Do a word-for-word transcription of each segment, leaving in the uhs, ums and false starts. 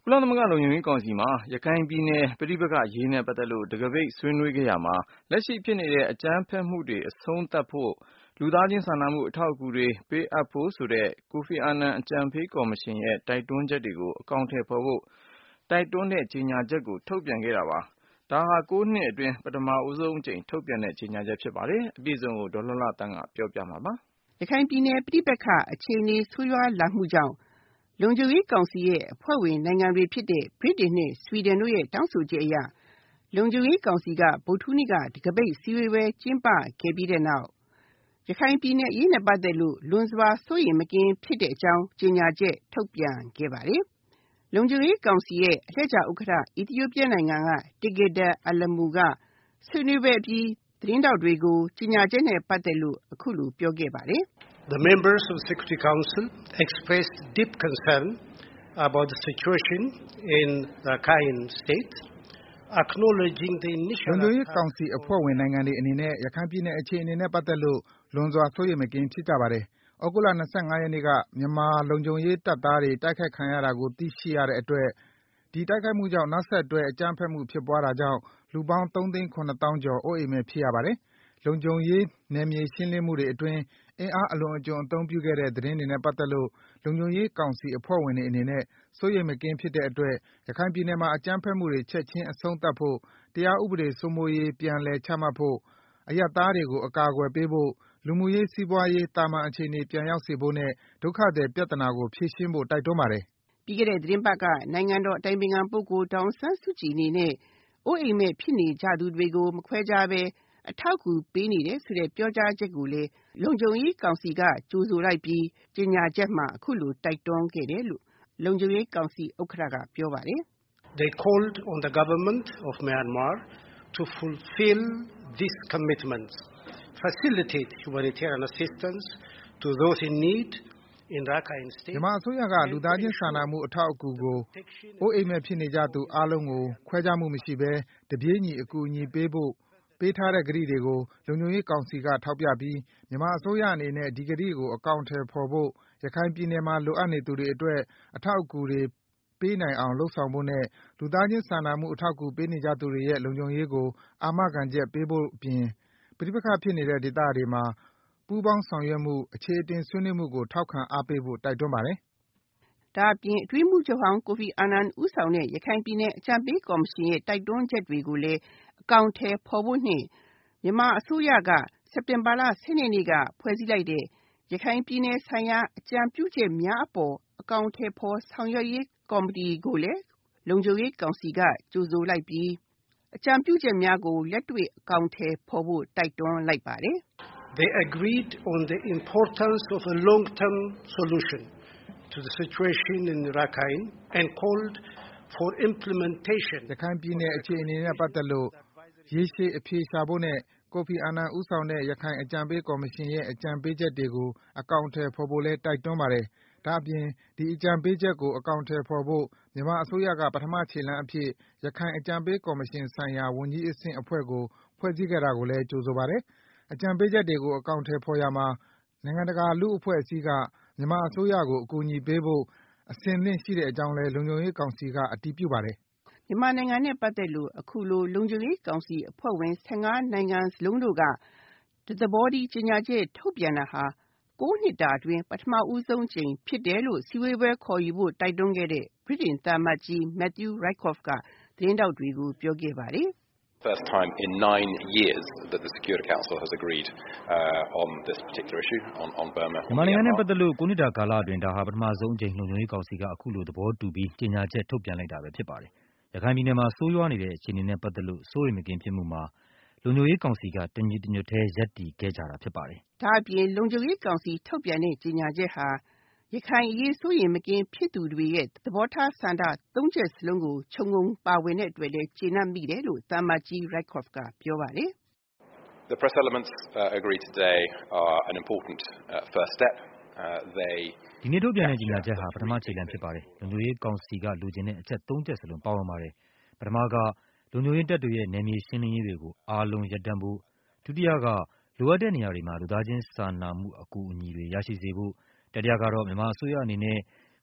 ကုလသမဂ္ဂလုံခြုံရေးကောင်စီမှာရခိုင်ပြည်နယ်ပဋိပက္ခအရေးနဲ့ပတ်သက်လို့တံခါးပိတ်ဆွေးနွေးခဲ့ရာမှာလက်ရှိဖြစ်နေတဲ့အကြမ်းဖက်မှုတွေအဆုံးသတ်ဖို့လူသားချင်းစာနာမှုအထောက်အကူတွေပေးအပ်ဖို့ဆိုတဲ့ကိုဖီအာနန်အကြံပေးကော်မရှင်ရဲ့တိုက်တွန်းချက်တွေကိုအကောင်အထည်ဖော်ဖို့တိုက်တွန်းတဲ့ကြေညာချက်ကိုထုတ်ပြန်ခဲ့တာပါ။ဒါဟာ၉နှစ်အတွင်းပထမဆုံးအကြိမ်ထုတ်ပြန်တဲ့ကြေညာချက်ဖြစ်ပါတယ်။အပြည့်အစုံကိုဒေါ်လှလှသန်းကပြောပြမှာပါ။ရခိုင်ပြည်နယ်ပဋိပက္ခအခြေအနေဆိုးရွားလာမှုကြောင့်လုံခြုံရေးကောင်စီရဲ့အဖွဲ့ဝင်နိုင်ငံတွေဖြစ်တဲ့ဗြိတိန်နဲ့ဆွီဒင်တို့ရဲ့တောင်းဆိုချက်အရလုံခြုံရေးကောင်စီကဗုဒ္ဓဟူးနေ့ကတံခါးပိတ်စည်းဝေးပွဲကျင်းပခဲ့ပြီးတဲ့နောက်ရခိုင်ပြည်နယ်အရေးနဲ့ပတ်သက်လို့လွန်စွာစိုးရိမ်မကင်းဖြစ်တဲ့အကြောင်းကြေညာချက်ထုတ်ပြန်ခဲ့ပါတယ်။လုံခြုံရေးကောင်စီရဲ့အလှည့်ကျဥက္ကဋ္ဌအီသီယိုးပီးယားနိုင်ငံကတီဂေတာအလမူကဆွေးနွေးပွဲအပြီးသတင်းထောက်တွေကိုကြေညာချက်နဲ့ပတ်သက်လို့အခုလိုပြောခဲ့ပါတယ်။ The members of the Security Council expressed deep concern about the situation in Rakhine State, acknowledging the initial လုံခြုံရေးကောင်စီအဖွဲ့ဝင်နိုင်ငံတွေအနေနဲ့ရခိုင်ပြည်နယ်အခြေအနေနဲ့ပတ်သက်လို့လွန်စွာစိုးရိမ်မကင်းဖြစ်ကြပါတယ်။ဩဂုတ်လ၂၅ရက်နေ့ကမြန်မာလုံခြုံရေးတပ်သားတွေတိုက်ခိုက်ခံရတာကိုသိရှိရတဲ့အတွက်ဒီတိုက်ခိုက်မှုကြောင့်နောက်ဆက်တွဲအကြမ်းဖက်မှုဖြစ်ပွားတာကြောင့်လူပေါင်းသုံးသိန်းခုနှစ်သောင်းကျော်အိုးအိမ်မဲ့ဖြစ်ရပါတယ်။လုံခြုံရေးနယ်မြေရှင်းလင်းမှုတွေအတွင်းအင်အားအလွန်အကျွံအသုံးပြုခဲ့တဲ့သတင်းတွေနဲ့ပတ်သက်လို့လုံခြုံရေးကောင်စီအဖွဲ့ဝင်တွေအနေနဲ့စိုးရိမ်မကင်းဖြစ်တဲ့အတွက်ရခိုင်ပြည်နယ်မှာအကြမ်းဖက်မှုတွေချက်ချင်းအဆုံးသတ်ဖို့တရားဥပဒေစိုးမိုးရေးပြန်လည်ချမှတ်ဖို့အရပ်သားတွေကိုအကာအကွယ်ပေးဖို့လူမှုရေးစီးပွားရေးတာမန်အခြေအနေပြန်ရောက်စေဖို့နဲ့ဒုက္ခသည်ပြဿနာကိုဖြေရှင်းဖို့တိုက်တွန်းပါတယ်။ပြီးခဲ့တဲ့သတင်းပတ်ကနိုင်ငံတော်အတိုင်ပင်ခံပုဂ္ဂိုလ်ဒေါ်အောင်ဆန်းစုကြည်အနေနဲ့အိုးအိမ်မဲ့ဖြစ်နေကြသူတွေကိုမခွဲခြားဘဲအထောက်အကူပေးနေတယ်ဆိုတဲ့ပြောကြားချက်ကိုလည်းလုံခြုံရေးကောင်စီကကြိုဆိုလိုက်ပြီးကြေညာချက်မှာအခုလိုတိုက်တွန်းခဲ့တယ်လို့လုံခြုံရေးကောင်စီဥက္ကဋ္ဌကပြောပါတယ်။ They called on the government of Myanmar to fulfill these commitments, facilitate humanitarian assistance to those in need in Rakhine State. မြန်မာအစိုးရကလူသားချင်းစာနာမှုအထောက်အကူကိုအိုးအိမ်မဲ့ဖြစ်နေကြသူအားလုံးကိုခွဲခြားမှုမရှိဘဲတပြေးညီအကူအညီပေးဖို့ပေးထားတဲ့ကတိတွေကိုလုံခြုံရေးကောင်စီကထောက်ပြပြီးမြန်မာအစိုးရအနေနဲ့ဒီကတိကိုအကောင်အထည်ဖော်ဖို့ရခိုင်ပြည်နယ်မှာလိုအပ်နေသူတွေအတွက်အထောက်အကူတွေပေးနိုင်အောင်လုပ်ဆောင်ဖို့နဲ့လူသားချင်းစာနာမှုအထောက်အကူပေးနေကြသူတွေရဲ့လုံခြုံရေးကိုအာမခံချက်ပေးဖို့အပြင်ပဋိပက္ခဖြစ်နေတဲ့ဒေသတွေမှာပူးပေါင်းဆောင်ရွက်မှုအခြေအတင်ဆွေးနွေးမှုကိုထောက်ခံအားပေးဖို့တိုက်တွန်းပါတယ်။ဒါအပြင်အတွင်းမှုချုပ်ဟောင်းကိုဖီအာနန်ဦးဆောင်တဲ့ရခိုင်ပြည်နယ်အကြံပေးကော်မရှင်ရဲ့တိုက်တွန်းချက်တွေကိုလည်းအကောင်အထည်ဖော်ဖို့နဲ့မြန်မာအစိုးရကစက်တင်ဘာလ၁၂ရက်နေ့ကဖွဲ့စည်းလိုက်တဲ့ရခိုင်ပြည်နယ်ဆိုင်ရာအကြံပြုချက်များအပေါ်အကောင်အထည်ဖော်ဆောင်ရွက်ရေးကော်မတီကိုလည်းလုံခြုံရေးကောင်စီကကြိုဆိုလိုက်ပြီးအကြံပြုချက်များကိုလက်တွေ့အကောင်အထည်ဖော်ဖို့တိုက်တွန်းလိုက်ပါတယ်။ They agreed on the importance of a long-term solution to the situation in Rakhine and called for implementation. ရခိုင်ပြည်နယ်အခြေအနေနဲ့ပတ်သက်လို့ရေရှည်အဖြေရှာဖို့နဲ့ကိုဖီအာနန်ဦးဆောင်တဲ့ရခိုင်အကြံပေးကော်မရှင်ရဲ့အကြံပေးချက်တွေကိုအကောင်အထည်ဖော်ဖို့လည်းတိုက်တွန်းပါတယ်။ဒါ့အပြင်ဒီအကြံပေးချက်ကိုအကောင်အထည်ဖော်ဖို့မြန်မာအစိုးရကပထမခြေလှမ်းအဖြစ်ရခိုင်အကြံပေးကော်မရှင်ဆိုင်ရာဝန်ကြီးအဆင့်အဖွဲ့ကိုဖွဲ့စည်းခဲ့တာကိုလည်းကြိုဆိုပါတယ်။အကြံပေးချက်တွေကိုအကောင်အထည်ဖော်ရာမှာနိုင်ငံတကာလူ့အဖွဲ့အစည်းကမြန်မာအစိုးရကိုအကူအညီပေးဖို့အဆင်သင့်ရှိတဲ့အကြောင်းလည်းလုံခြုံရေးကောင်စီကအတည်ပြုပါတယ်။မြန်မာနိုင်ငံနဲ့ပတ်သက်လို့အခုလိုလုံခြုံရေးကောင်စီအဖွဲ့ဝင်၁၅နိုင်ငံစလုံးတို့ကတသဘောတည်းကြေညာချက်ထုတ်ပြန်တာဟာ၉နှစ်တာအတွင်းပထမဦးဆုံးကြိမ်ဖြစ်တယ်လို့စည်းဝေးပွဲခေါ်ယူဖို့တိုက်တွန်းခဲ့တဲ့ဗြိတိန်သံအမတ်ကြီး Matthew Rycroft ကသတင်းထောက်တွေကိုပြောခဲ့ပါတယ်။ First time in nine years that the Security Council has agreed uh, on this particular issue on, on Burma. မြန်မာနိုင်ငံနဲ့ပတ်သက်လို့၉နှစ်တာကာလအတွင်းဒါဟာပထမဆုံးအကြိမ်လုံခြုံရေးကောင်စီကအခုလိုသဘောတူပြီးကြေညာချက်ထုတ်ပြန်လိုက်တာပဲဖြစ်ပါတယ်။ရခိုင်ပြည်နယ်မှာဆိုးရွားနေတဲ့အခြေအနေနဲ့ပတ်သက်လို့စိုးရိမ်မကင်းဖြစ်မှုမှာလုံခြုံရေးကောင်စီကတညီတညွတ်ထဲရပ်တည်ခဲ့ကြတာဖြစ်ပါတယ်။ဒါအပြင်လုံခြုံရေးကောင်စီထုတ်ပြန်တဲ့ကြေညာချက်ဟာရခိုင်အရေးစိုးရိမ်မကင်းဖြစ်သူတွေရဲ့သဘောထားဆန္ဒသုံးချက်စလုံးကိုခြုံငုံပါဝင်တဲ့အတွက်လည်းကျေနပ်မိတယ်လို့သံအမတ်ကြီး Rycroft ကပြောပါတယ်။ The press elements uh, agreed today are an important uh, first step. Uh, they ဒီနေ့ထုတ်ပြန်တဲ့ကြေညာချက်ဟာပထမခြေလှမ်းဖြစ်ပါတယ်။လုံခြုံရေးကောင်စီကလိုချင်တဲ့အချက်သုံးချက်စလုံးပါဝင်ပါတယ်။ပထမကလုံခြုံရေးတပ်တွေရဲ့နယ်မြေရှင်းလင်းရေးတွေကိုအားလုံးရပ်တန့်ဖို့ဒုတိယကလိုအပ်တဲ့နေရာတွေမှာလူသားချင်းစာနာမှုအကူအညီတွေရရှိစေဖို့တတိယကတော့မြန်မာအစိုးရအနေနဲ့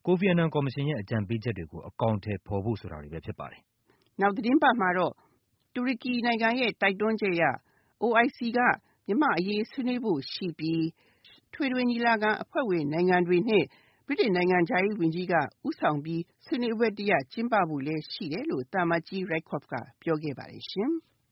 ကိုဖီအာနန်ကော်မရှင်ရဲ့အကြံပေးချက်တွေကိုအကောင်အထည်ဖော်ဖို့ဆိုတာတွေပဲဖြစ်ပါတယ်။နောက်သတင်းပတ်မှာတော့တူရကီနိုင်ငံရဲ့တိုက်တွန်းချက်အရ အို အိုင် စီ ကမြန်မာ့အရေးဆွေးနွေးဖို့ရှိပြီးထွေထွေညီလာခံအဖွဲ့ဝင်နိုင်ငံတွေနဲ့ဗြိတိန်နိုင်ငံခြားရေးဝန်ကြီးကဦးဆောင်ပြီးဆွေးနွေးပွဲတရပ်ကျင်းပဖို့လည်းရှိတယ်လို့သံအမတ်ကြီး Raikop ကပြောခဲ့ပါတယ်ရှင်။